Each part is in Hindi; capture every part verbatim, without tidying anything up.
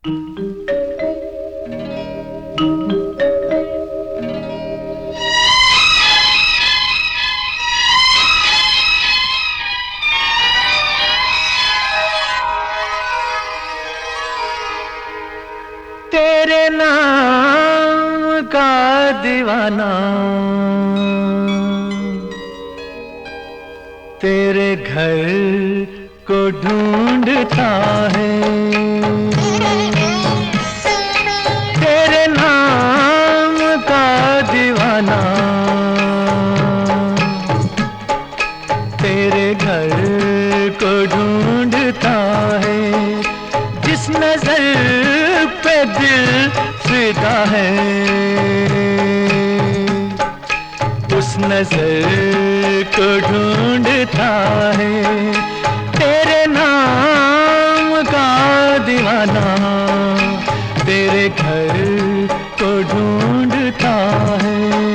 तेरे नाम का दीवाना तेरे घर को ढूंढता है। तेरे नाम का दीवाना तेरे घर को ढूंढता है। जिस नजर पे दिल फिदा है उस नजर को ढूंढता है। तेरे नाम का दीवाना तेरे घर को ढूंढता है।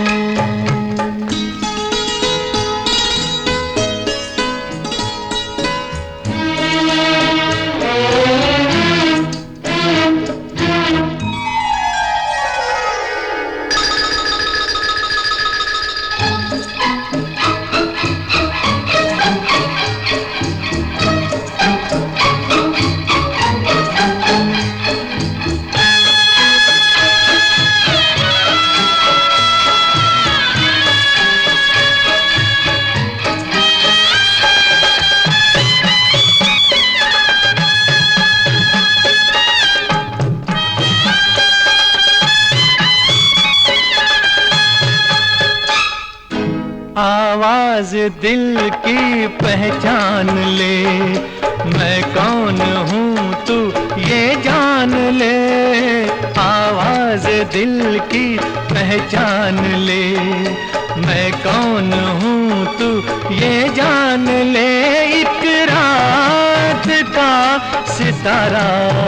आवाज दिल की पहचान ले, मैं कौन हूँ तू ये जान ले। आवाज दिल की पहचान ले, मैं कौन हूँ तू ये जान ले। एक रात का सितारा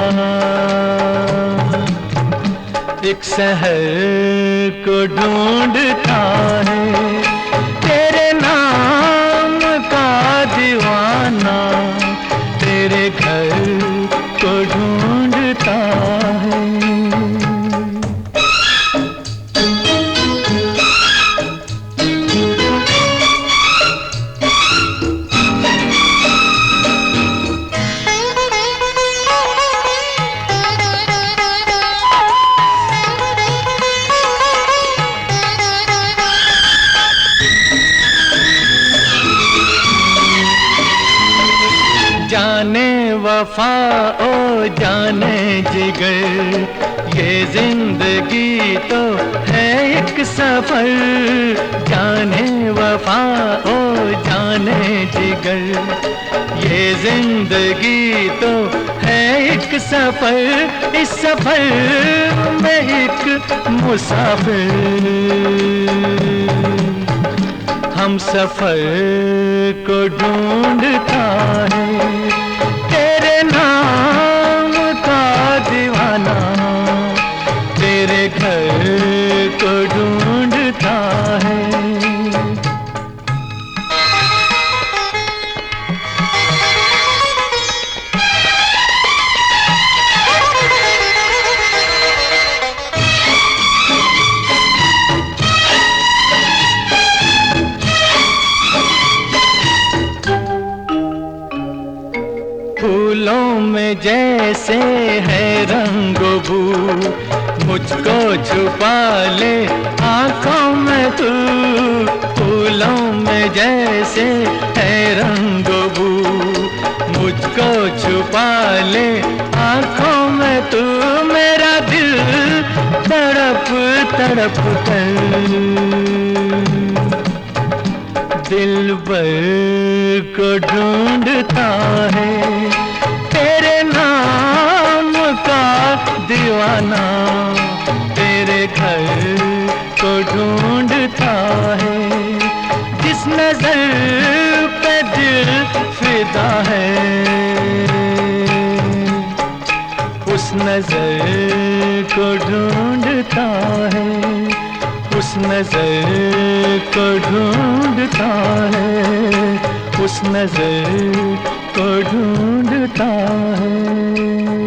एक शहर को ढूंढता है। तेरे नाम का दीवाना तेरे घर को ढूंढता है। जाने वफा ओ जाने जिगर ये जिंदगी तो है एक सफर। जाने वफा ओ जाने जिगर ये जिंदगी तो है एक सफर। इस सफर में एक मुसाफिर हम सफर को ढूंढता है। तेरे नाम का दीवाना तेरे घर को ढूंढता है। फूलों में जैसे है रंगो बू, मुझको छुपा ले आँखों में तू। फूलों में जैसे है रंगो बू, मुझको छुपा ले आँखों में तू। मेरा दिल तड़प तड़प कर दिलबर को ढूंढता है। तेरे नाम का दीवाना तेरे घर को ढूंढता है। जिस नजर पे दिल फिदा है उस नजर को ढूंढता है। उस नजर को ढूंढता है। उस नजर को ढूंढता है।